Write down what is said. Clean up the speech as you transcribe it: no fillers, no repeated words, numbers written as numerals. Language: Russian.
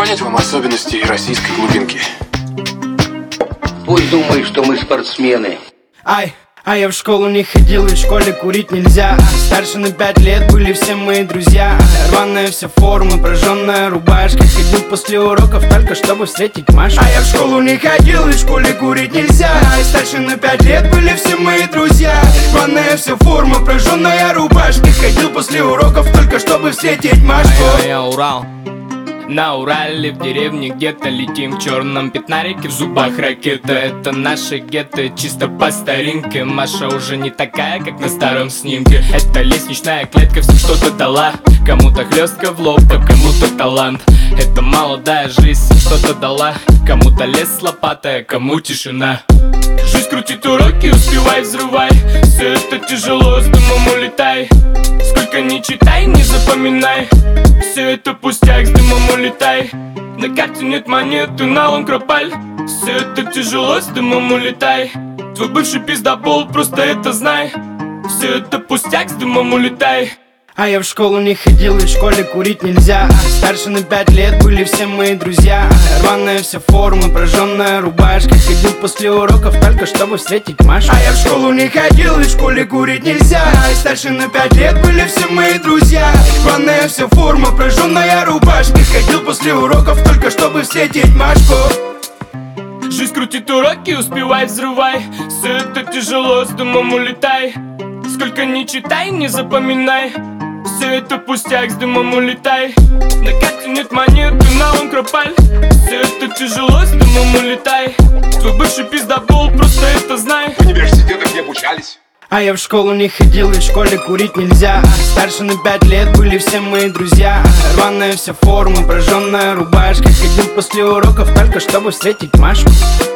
понять вам особенности российской глубинки. Пусть думает, что мы спортсмены. А я в школу не ходил, и в школе курить нельзя. Старше на 5 лет были все мои друзья. Рваная вся форма, прожженная рубашка. Ходил после уроков только чтобы встретить Машу. А я в школу не ходил, и в школе курить нельзя. Старше на 5 лет были все мои друзья. Рваная вся форма, прожженная рубашка. Ходил после уроков только чтобы встретить Машку. Я Урал. На Урале, в деревне где-то летим в черном пятнарике, в зубах ракета. Это наша гетто, чисто по старинке. Маша уже не такая, как на старом снимке. Это лестничная клетка, всем что-то дала. Кому-то хлестка в лоб, а кому-то талант. Это молодая жизнь, что-то дала. Кому-то лес с лопатой, а кому тишина. Жизнь крутит уроки, успевай, взрывай. Все это тяжело, с дымом улетай. Сколько ни читай, не запоминай. Все это пустяк, с дымом улетай. На карте нет монеты, налом кропаль. Все это тяжело, с дымом улетай. Твой бывший пиздобол, просто это знай. Все это пустяк, с дымом улетай. А я в школу не ходил, и в школе курить нельзя. Старше на 5 лет были все мои друзья. Рваная вся форма, прожженная рубашка. Ходил после уроков только чтобы встретить Машу. А я в школу не ходил, и в школе курить нельзя. Старше на 5 лет были все мои друзья. Рваная вся форма, прожженная рубашка. Ходил после уроков только чтобы встретить Машку. Жизнь крутит уроки, успевай, взрывай. Все это тяжело, с дымом улетай. Сколько ни читай, не запоминай. Все это пустяк, с дымом улетай. На карте нет монеты, налом кропаль. Все это тяжело, с дымом улетай. Твой бывший пиздобол, просто это знай. В университетах не обучались. А я в школу не ходил, и в школе курить нельзя. Старше на 5 лет были все мои друзья. Рваная вся форма, прожженная рубашка. Ходил после уроков только чтобы встретить Машку.